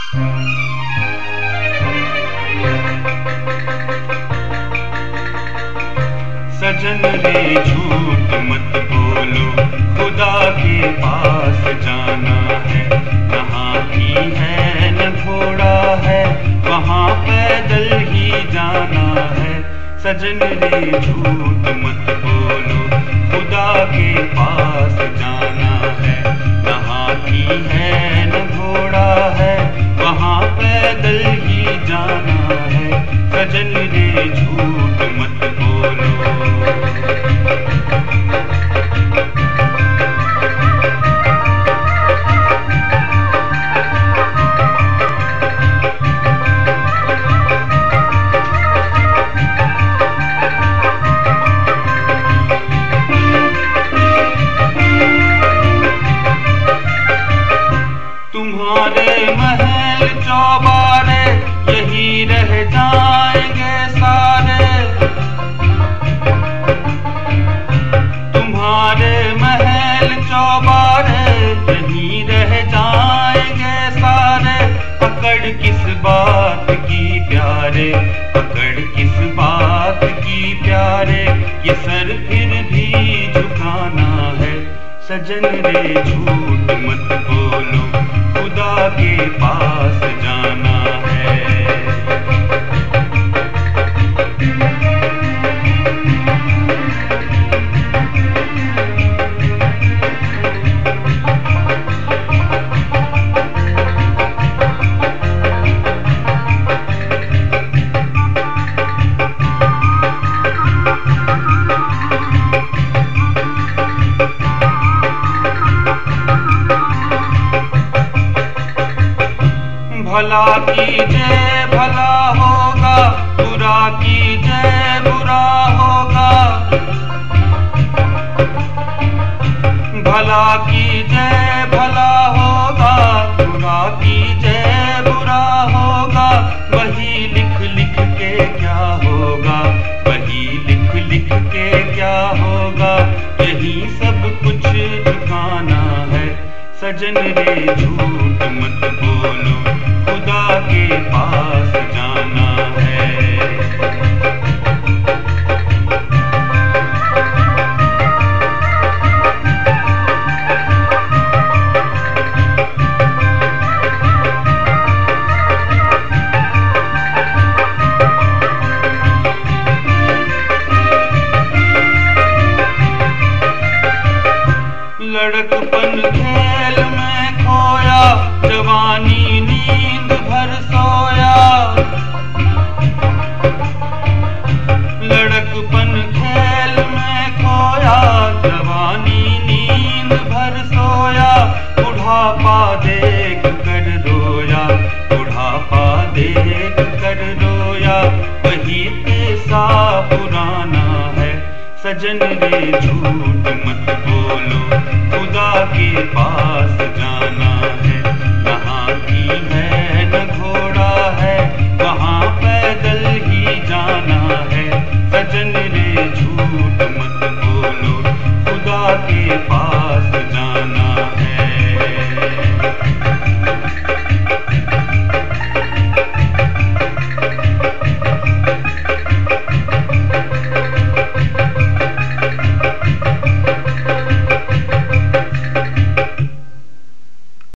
सजन रे झूठ मत बोलो, खुदा के पास जाना है। न हाथी है न घोड़ा है, वहाँ पैदल ही जाना है। सजन रे झूठ मत बोलो, खुदा के पास जाना है। न हाथी है न घोड़ा है, वहाँ पैदल ही जाना है। सजन रे झूठ मत बोलो। तुम्हारे महल चौबारे यही रह जाएंगे सारे। तुम्हारे महल चौबारे यही रह जाएंगे सारे। पकड़ किस बात की प्यारे, पकड़ किस बात की प्यारे, ये सर फिर भी झुकाना है। सजन रे झूठ मत बोलो, खुदा के पास जाना है। भला कीजिए भला होगा, बुरा कीजिए बुरा होगा। भला कीजिए भला होगा, बुरा कीजिए बुरा होगा। वही लिख लिख के क्या होगा, वही लिख लिख के क्या होगा। यही सब कुछ झुकाना है। सजन रे झूठ मत बोलो, खुदा के पास जाना है। लड़कपन खेल में खोया, जवानी नींद भर सोया। लड़कपन खेल में खोया, जवानी नींद भर सोया। बुढ़ापा देख कर रोया, बुढ़ापा देख कर रोया। वही पैसा पुराना है। सजन रे झूठ मत बोलो, खुदा के पास